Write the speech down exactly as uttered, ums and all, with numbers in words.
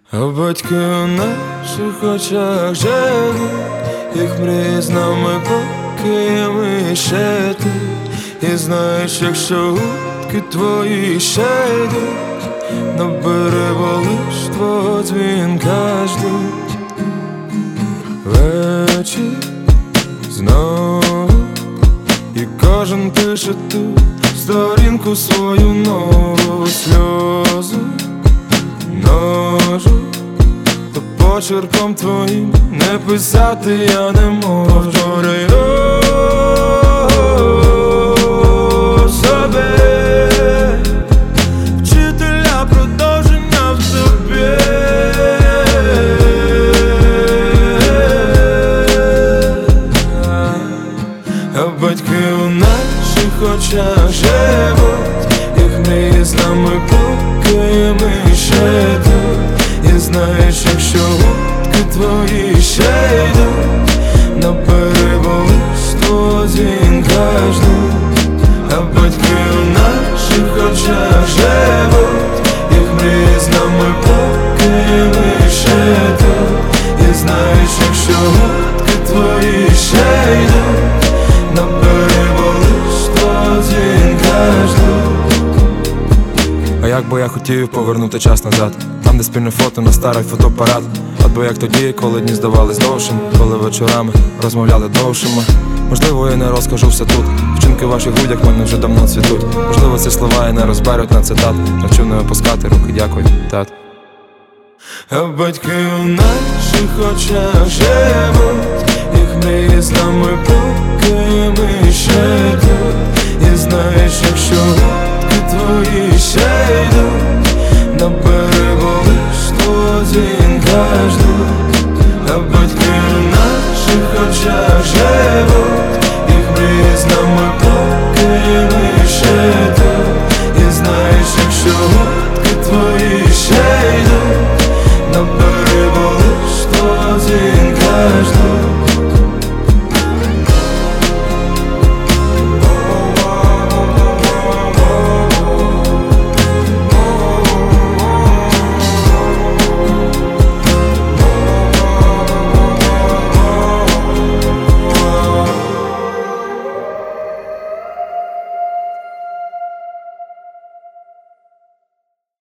А батьки у наших очах живуть, їх мрії з нами, поки ми ще тут. І знаєш, якщо гудки твої ще йдуть, на берегу лиш твого дзвінка ждуть. Вечір знову, і кожен пише тут сторінку свою нову. Сльозу ножу, то почерком твоїм не писати я не можу. Повторюй собі, вчителя продовження в тобі. А батьки у наших очах живуть, їх мрії з нами, поки ми ще тут. І знаєш, якщо гудки твої ще йдуть, на берегу лиш твого дзвінка ждуть. А батьки у наших очах живуть, їх мрії з нами, поки ми ще тут. І знаєш, якщо гудки твої ще йдуть, на берегу лиш твого дзвінка ждуть. А як би я хотів повернути час назад, там, де спільне фото на старий фотоапарат. От би як тоді, коли дні здавались довшими, коли вечорами розмовляли довшими. Можливо, я не розкажу все тут, вчинки в ваших грудях мене вже давно цвітуть. Можливо, ці слова і не розберуть на цитат. Навчу не опускати руки, дякую, тат. А батьки у наших очах живуть, їх мрії з нами, поки ми ще тут. І знаєш, якщо гудки твої ще йдуть, на берегу лиш твого дзвінка ждуть.